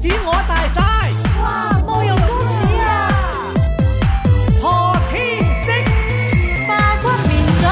子我大晒。 哇，慕容公子啊！ 破天色， 化骨綿掌，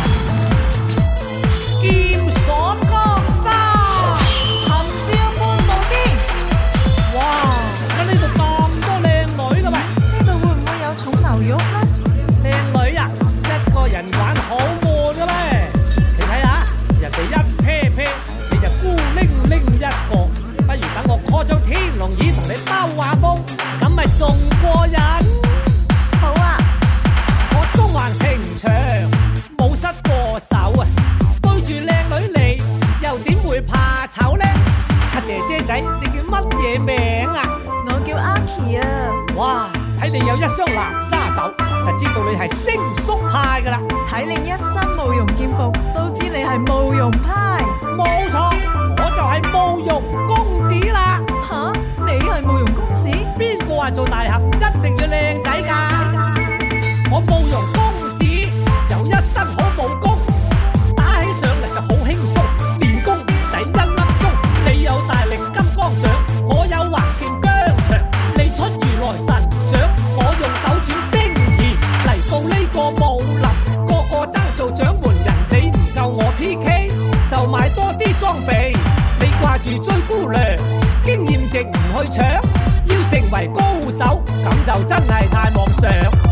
劍鎖江山。 含笑半步癲。 哇！而家呢度咁多靚女嘅喂， 呢度會唔會有重牛肉呢？ 靚女啊，一個人玩好悶嘅咩？你睇下，人哋一 pair pair，你就孤零零一個。不如等我 call 張天龍椅同你兜下風，咁咪仲過癮。 好啊， 我中環情場冇失過手啊，對住靚女你又點會怕醜呢？阿姐姐仔，你叫乜嘢名啊？ 我叫阿琪啊。 哇，睇你有一雙藍沙手，就知道你係星宿派噶啦。 睇你一身慕容劍服，都知你係慕容派。 冇錯，我就係慕容公子啦。 吓，你係慕容公子？ 邊個話做大俠一定要靚仔㗎？我慕容公子有一身好武功，打起上嚟就好輕鬆，練功唔使1粒鐘。你有大力金剛掌，我有橫劍疆場。你出如來神掌，我用斗轉星移嚟到呢個武林，個個爭做掌門人，你唔夠我 PK， 就買多啲裝備。你掛住追姑娘，經驗值唔去搶，要成為高手，咁就真係太妄想。